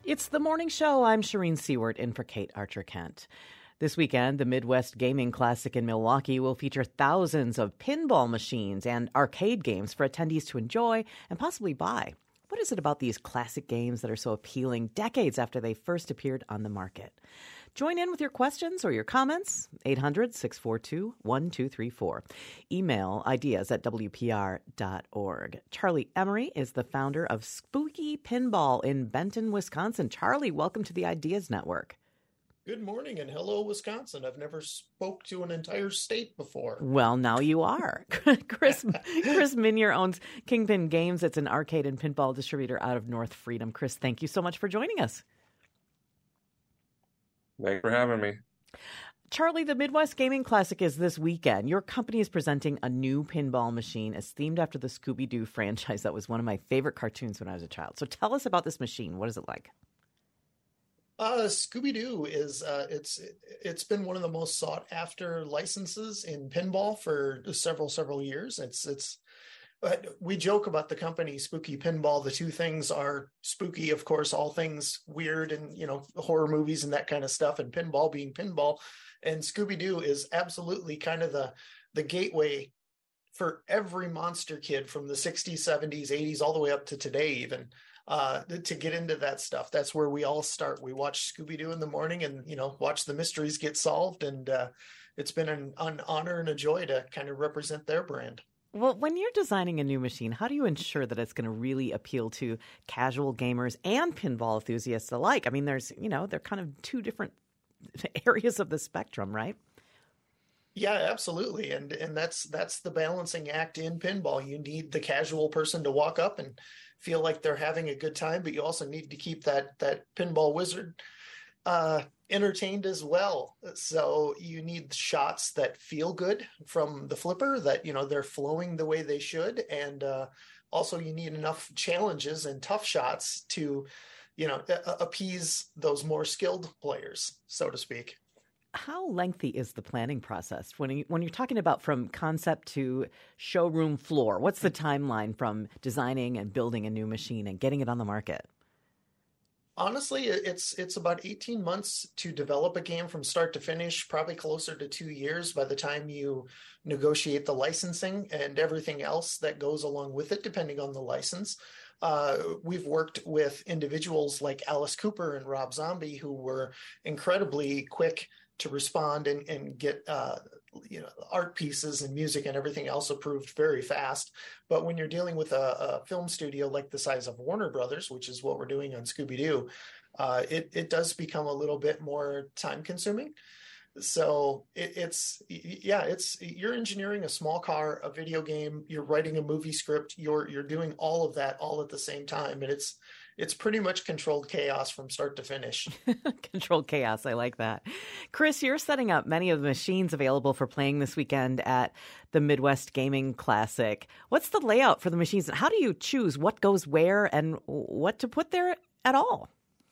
It's the morning show. I'm Shireen Seward in for Kate Archer-Kent. This weekend, the Midwest Gaming Classic in Milwaukee will feature thousands of pinball machines and arcade games for attendees to enjoy and possibly buy. What is it about these classic games that are so appealing decades after they first appeared on the market? Join in with your questions or your comments, 800-642-1234. Email ideas@wpr.org. Charlie Emery is the founder of Spooky Pinball in Benton, Wisconsin. Charlie, welcome to the Ideas Network. Good morning and hello, Wisconsin. I've never spoke to an entire state before. Well, now you are. Chris Minier owns Kingpin Games. It's an arcade and pinball distributor out of North Freedom. Chris, thank you so much for joining us. Thanks for having me. Charlie, the Midwest Gaming Classic is this weekend. Your company is presenting a new pinball machine. It's themed after the Scooby-Doo franchise. That was one of my favorite cartoons when I was a child. So tell us about this machine. What is it like? Scooby-Doo is it's been one of the most sought after licenses in pinball for several years. But we joke about the company Spooky Pinball. The two things are spooky, of course, all things weird and, horror movies and that kind of stuff, and pinball being pinball. And Scooby-Doo is absolutely kind of the gateway for every monster kid from the 60s, 70s, 80s, all the way up to today even, to get into that stuff. That's where we all start. We watch Scooby-Doo in the morning and, watch the mysteries get solved. And it's been an honor and a joy to kind of represent their brand. Well, when you're designing a new machine, how do you ensure that it's going to really appeal to casual gamers and pinball enthusiasts alike? I mean, they're kind of two different areas of the spectrum, right? Yeah, absolutely. And that's the balancing act in pinball. You need the casual person to walk up and feel like they're having a good time, but you also need to keep that pinball wizard entertained as well. So you need shots that feel good from the flipper, that they're flowing the way they should, and also you need enough challenges and tough shots to appease those more skilled players, so to speak. How lengthy is the planning process when you're talking about from concept to showroom floor? What's the timeline from designing and building a new machine and getting it on the market? Honestly, it's about 18 months to develop a game from start to finish, probably closer to 2 years by the time you negotiate the licensing and everything else that goes along with it, depending on the license. We've worked with individuals like Alice Cooper and Rob Zombie, who were incredibly quick to respond and get art pieces and music and everything else approved very fast. But when you're dealing with a film studio like the size of Warner Brothers, which is what we're doing on Scooby-Doo, it does become a little bit more time consuming. So you're engineering a small car, a video game, you're writing a movie script, you're doing all of that all at the same time, and it's pretty much controlled chaos from start to finish. Controlled chaos. I like that. Chris, you're setting up many of the machines available for playing this weekend at the Midwest Gaming Classic. What's the layout for the machines? How do you choose what goes where and what to put there at all?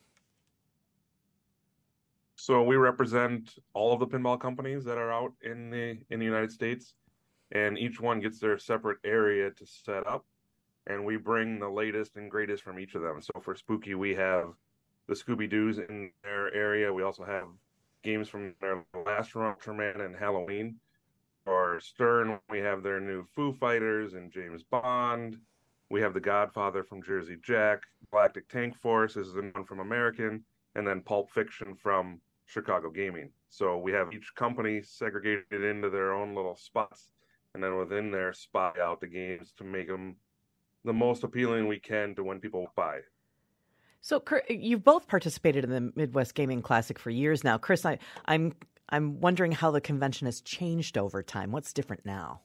So we represent all of the pinball companies that are out in the United States, and each one gets their separate area to set up. And we bring the latest and greatest from each of them. So for Spooky, we have the Scooby-Doos in their area. We also have games from their last run, Ultraman and Halloween. For Stern, we have their new Foo Fighters and James Bond. We have The Godfather from Jersey Jack. Galactic Tank Force is the one from American. And then Pulp Fiction from Chicago Gaming. So we have each company segregated into their own little spots. And then within there, spy out the games to make them the most appealing we can to when people buy. So you've both participated in the Midwest Gaming Classic for years now. Chris, I'm wondering how the convention has changed over time. What's different now?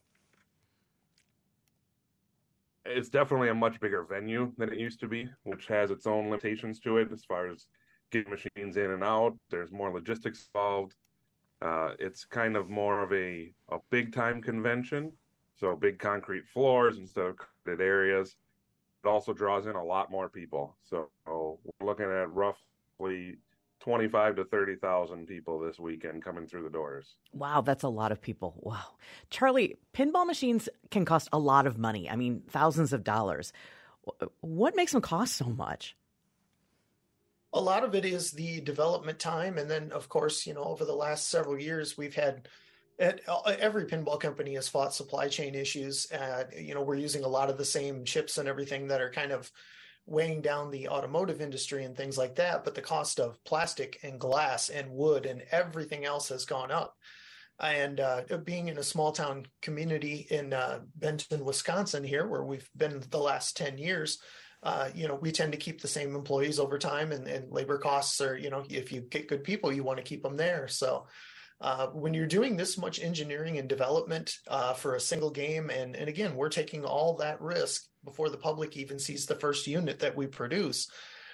It's definitely a much bigger venue than it used to be, which has its own limitations to it as far as getting machines in and out. There's more logistics involved. It's kind of more of a big time convention. So big concrete floors instead of crowded areas. It also draws in a lot more people. So we're looking at roughly 25 to 30,000 people this weekend coming through the doors. Wow, that's a lot of people. Wow. Charlie, pinball machines can cost a lot of money. I mean, thousands of dollars. What makes them cost so much? A lot of it is the development time. And then, of course, over the last several years, we've had every pinball company has fought supply chain issues. We're using a lot of the same chips and everything that are kind of weighing down the automotive industry and things like that. But the cost of plastic and glass and wood and everything else has gone up. And being in a small town community in Benton, Wisconsin here, where we've been the last 10 years, we tend to keep the same employees over time, and labor costs are, if you get good people, you want to keep them there. So when you're doing this much engineering and development for a single game, and again, we're taking all that risk before the public even sees the first unit that we produce.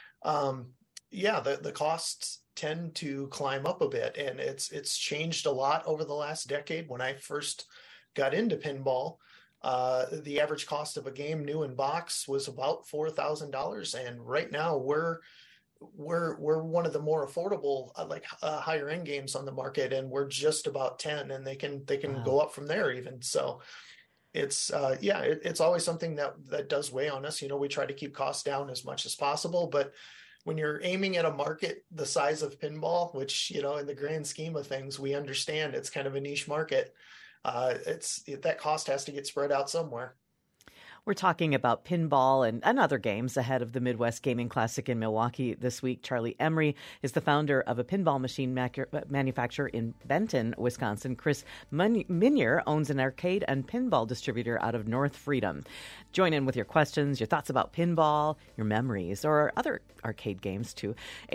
The costs tend to climb up a bit, and it's changed a lot over the last decade. When I first got into pinball, the average cost of a game new in box was about $4,000, and right now we're one of the more affordable higher end games on the market, and we're just about 10, and they can wow. go up from there even. So it's it's always something that does weigh on us. We try to keep costs down as much as possible, but when you're aiming at a market the size of pinball, which, in the grand scheme of things, we understand it's kind of a niche market, that cost has to get spread out somewhere. We're talking about pinball and other games ahead of the Midwest Gaming Classic in Milwaukee this week. Charlie Emery is the founder of a pinball machine manufacturer in Benton, Wisconsin. Chris Minier owns an arcade and pinball distributor out of North Freedom. Join in with your questions, your thoughts about pinball, your memories, or other arcade games too.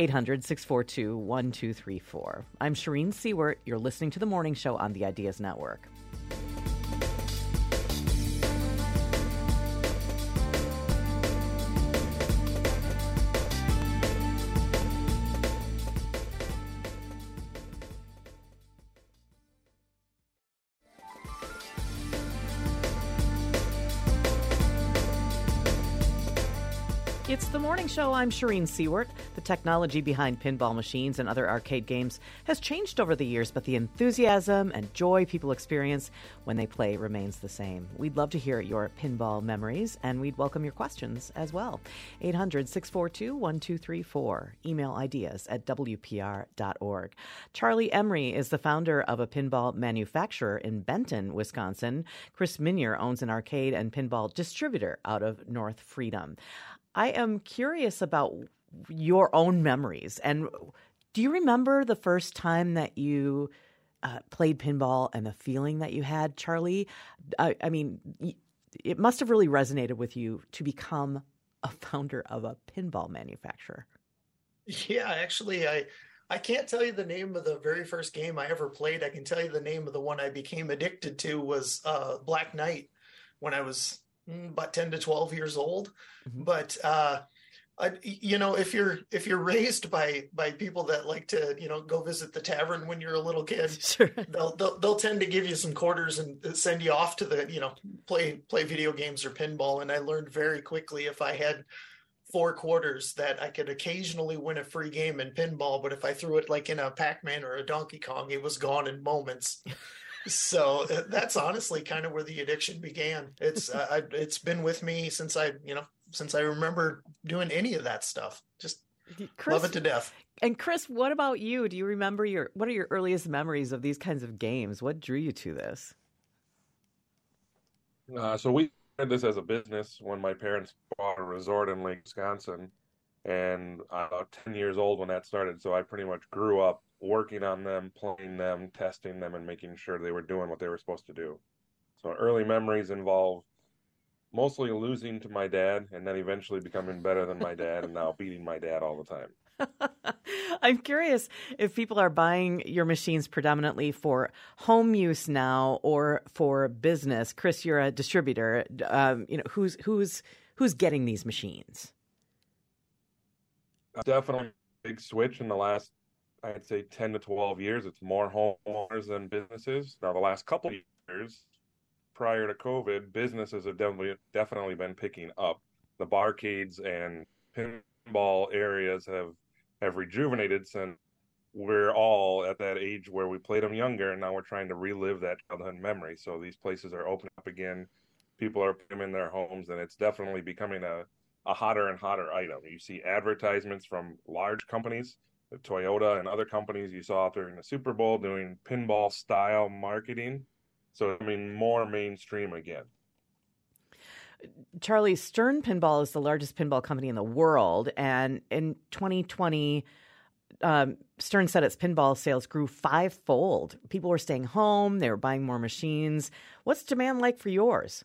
800-642-1234. I'm Shireen Seward. You're listening to The Morning Show on the Ideas Network. It's The Morning Show. I'm Shireen Seward. The technology behind pinball machines and other arcade games has changed over the years, but the enthusiasm and joy people experience when they play remains the same. We'd love to hear your pinball memories, and we'd welcome your questions as well. 800-642-1234. Email ideas@wpr.org. Charlie Emery is the founder of a pinball manufacturer in Benton, Wisconsin. Chris Minier owns an arcade and pinball distributor out of North Freedom. I am curious about your own memories. And do you remember the first time that you played pinball and the feeling that you had, Charlie? I mean, it must have really resonated with you to become a founder of a pinball manufacturer. Yeah, actually, I can't tell you the name of the very first game I ever played. I can tell you the name of the one I became addicted to was Black Knight when I was about 10 to 12 years old. Mm-hmm. But if you're raised by people that like to go visit the tavern when you're a little kid, sure. they'll tend to give you some quarters and send you off to the play video games or pinball. And I learned very quickly, if I had 4 quarters, that I could occasionally win a free game in pinball, but if I threw it like in a Pac-Man or a Donkey Kong, it was gone in moments. So that's honestly kind of where the addiction began. It's been with me since I remember doing any of that stuff. Just Chris, love it to death. And Chris, what about you? Do you remember what are your earliest memories of these kinds of games? What drew you to this? So we did this as a business when my parents bought a resort in Lake, Wisconsin, and I was about 10 years old when that started. So I pretty much grew up working on them, playing them, testing them, and making sure they were doing what they were supposed to do. So early memories involve mostly losing to my dad and then eventually becoming better than my dad and now beating my dad all the time. I'm curious if people are buying your machines predominantly for home use now or for business. Chris, you're a distributor. Who's getting these machines? Definitely a big switch in the last, I'd say, 10 to 12 years. It's more homeowners than businesses. Now, the last couple of years, prior to COVID, businesses have definitely been picking up. The barcades and pinball areas have rejuvenated since we're all at that age where we played them younger, and now we're trying to relive that childhood memory. So these places are opening up again. People are putting them in their homes, and it's definitely becoming a a hotter and hotter item. You see advertisements from large companies, Toyota and other companies you saw during the Super Bowl doing pinball style marketing. So, I mean, more mainstream again. Charlie, Stern Pinball is the largest pinball company in the world. And in 2020, Stern said its pinball sales grew 5-fold. People were staying home. They were buying more machines. What's demand like for yours?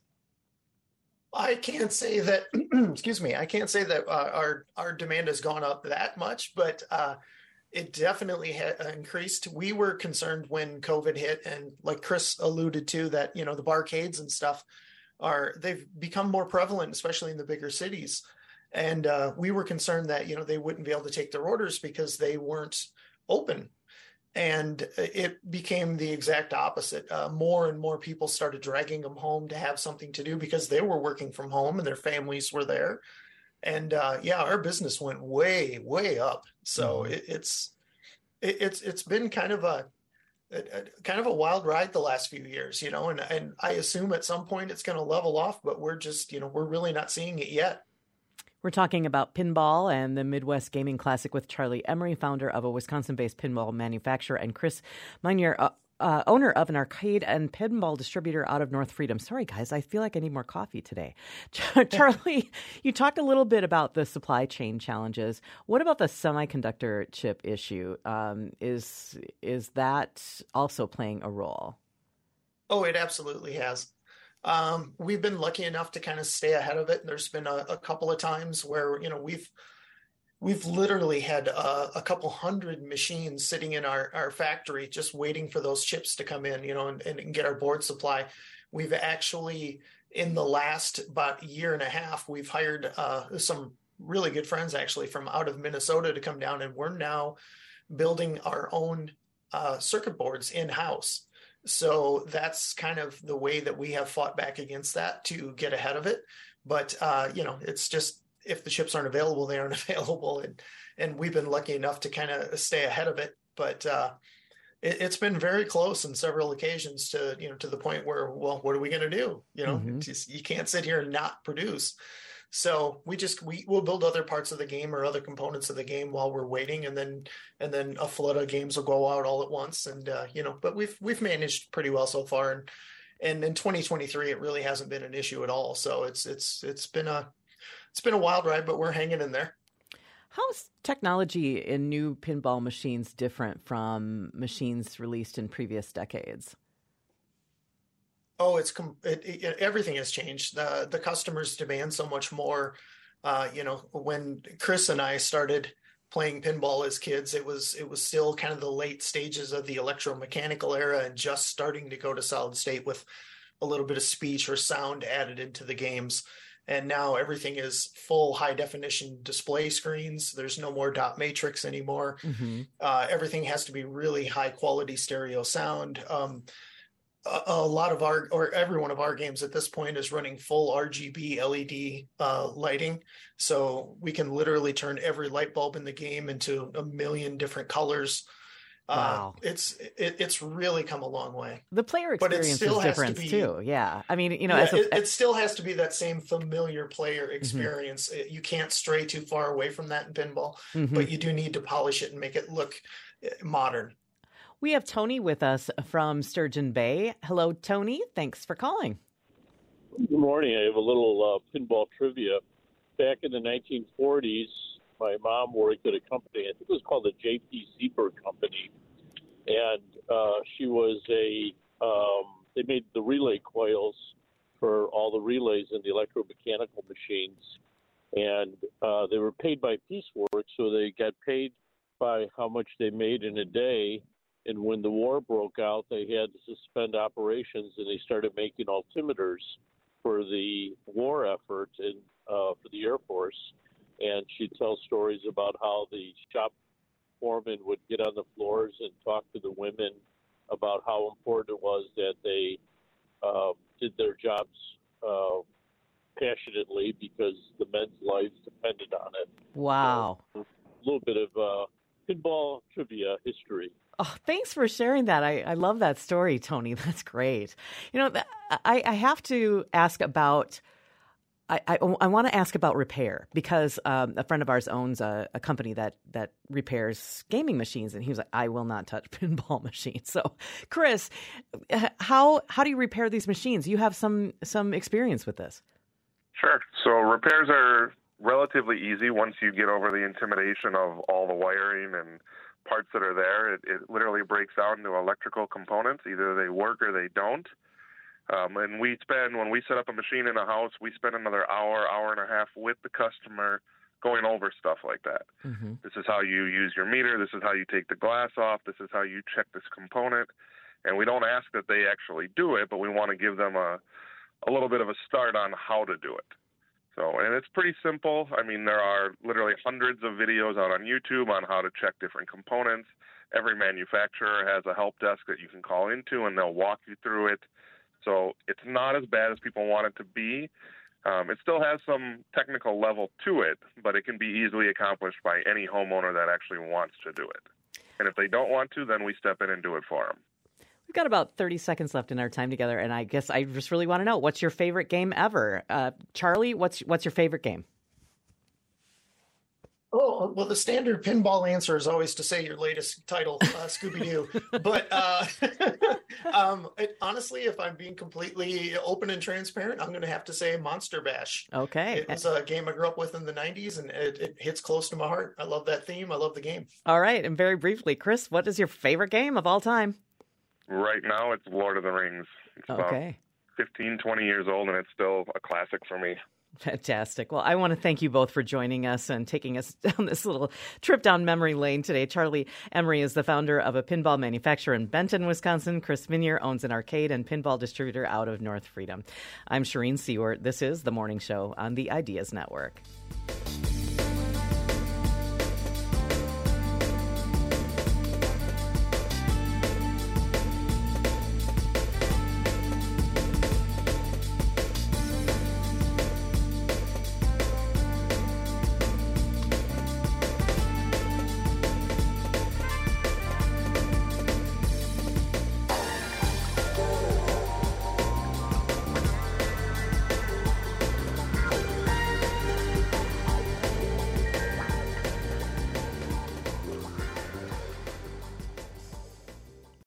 I can't say that, excuse me, I can't say that our demand has gone up that much, but it definitely increased. We were concerned when COVID hit, and like Chris alluded to, that, the barcades and stuff they've become more prevalent, especially in the bigger cities. And we were concerned that, they wouldn't be able to take their orders because they weren't open. And it became the exact opposite. More and more people started dragging them home to have something to do because they were working from home and their families were there. And our business went way, way up. So it's been kind of a wild ride the last few years, and I assume at some point it's going to level off, but we're just, we're really not seeing it yet. We're talking about pinball and the Midwest Gaming Classic with Charlie Emery, founder of a Wisconsin-based pinball manufacturer, and Chris Meunier, owner of an arcade and pinball distributor out of North Freedom. Sorry, guys, I feel like I need more coffee today. Charlie, you talked a little bit about the supply chain challenges. What about the semiconductor chip issue? Is that also playing a role? Oh, it absolutely has. We've been lucky enough to kind of stay ahead of it. There's been a couple of times where, we've literally had a couple hundred machines sitting in our factory just waiting for those chips to come in, and get our board supply. We've actually, in the last about year and a half, we've hired some really good friends actually from out of Minnesota to come down, and we're now building our own circuit boards in-house. So that's kind of the way that we have fought back against that to get ahead of it. But, it's just, if the chips aren't available, they aren't available. And we've been lucky enough to kind of stay ahead of it. But it's been very close on several occasions to the point where, well, what are we going to do? You can't sit here and not produce. So we'll build other parts of the game or other components of the game while we're waiting, and then a flood of games will go out all at once. And but we've managed pretty well so far. And in 2023, it really hasn't been an issue at all. So it's been a wild ride, but we're hanging in there. How's technology in new pinball machines different from machines released in previous decades? Oh, everything has changed. The customers demand so much more. When Chris and I started playing pinball as kids, it was still kind of the late stages of the electromechanical era and just starting to go to solid state with a little bit of speech or sound added into the games. And now everything is full high definition display screens. There's no more dot matrix anymore. Mm-hmm. Everything has to be really high quality stereo sound. A lot of every one of our games at this point is running full RGB LED lighting. So we can literally turn every light bulb in the game into a million different colors. Wow. It's really come a long way. The player experience is different too. Yeah. I mean, it still has to be that same familiar player experience. Mm-hmm. You can't stray too far away from that in pinball, mm-hmm. but you do need to polish it and make it look modern. We have Tony with us from Sturgeon Bay. Hello, Tony. Thanks for calling. Good morning. I have a little pinball trivia. Back in the 1940s, my mom worked at a company, I think it was called the J.P. Seberg Company, and she was they made the relay coils for all the relays in the electromechanical machines, and they were paid by piecework, so they got paid by how much they made in a day. And when the war broke out, they had to suspend operations, and they started making altimeters for the war effort and for the Air Force. And she tells stories about how the shop foreman would get on the floors and talk to the women about how important it was that they did their jobs passionately because the men's lives depended on it. Wow. So, a little bit of pinball trivia history. Oh, thanks for sharing that. I love that story, Tony. That's great. I have to ask about I want to ask about repair because a friend of ours owns a company that repairs gaming machines, and he was like, "I will not touch pinball machines." So, Chris, how do you repair these machines? You have some experience with this. Sure. So repairs are relatively easy once you get over the intimidation of all the wiring and parts that are there. It literally breaks down to electrical components. Either they work or they don't. And when we set up a machine in a house, we spend another hour and a half with the customer going over stuff like that. Mm-hmm. This is how you use your meter. This is how you take the glass off. This is how you check this component. And we don't ask that they actually do it, but we want to give them a little bit of a start on how to do it. So, and it's pretty simple. I mean, there are literally hundreds of videos out on YouTube on how to check different components. Every manufacturer has a help desk that you can call into, and they'll walk you through it. So it's not as bad as people want it to be. It still has some technical level to it, but it can be easily accomplished by any homeowner that actually wants to do it. And if they don't want to, then we step in and do it for them. We've got about 30 seconds left in our time together, and I guess I just really want to know, what's your favorite game ever? Charlie, what's your favorite game? Oh, well, the standard pinball answer is always to say your latest title, Scooby-Doo. But honestly, if I'm being completely open and transparent, I'm going to have to say Monster Bash. Okay. It was a game I grew up with in the 90s, and it hits close to my heart. I love that theme. I love the game. All right. And very briefly, Chris, what is your favorite game of all time? Right now, it's Lord of the Rings. It's about 15, 20 years old, and it's still a classic for me. Fantastic. Well, I want to thank you both for joining us and taking us down this little trip down memory lane today. Charlie Emery is the founder of a pinball manufacturer in Benton, Wisconsin. Chris Minier owns an arcade and pinball distributor out of North Freedom. I'm Shireen Seward. This is The Morning Show on the Ideas Network.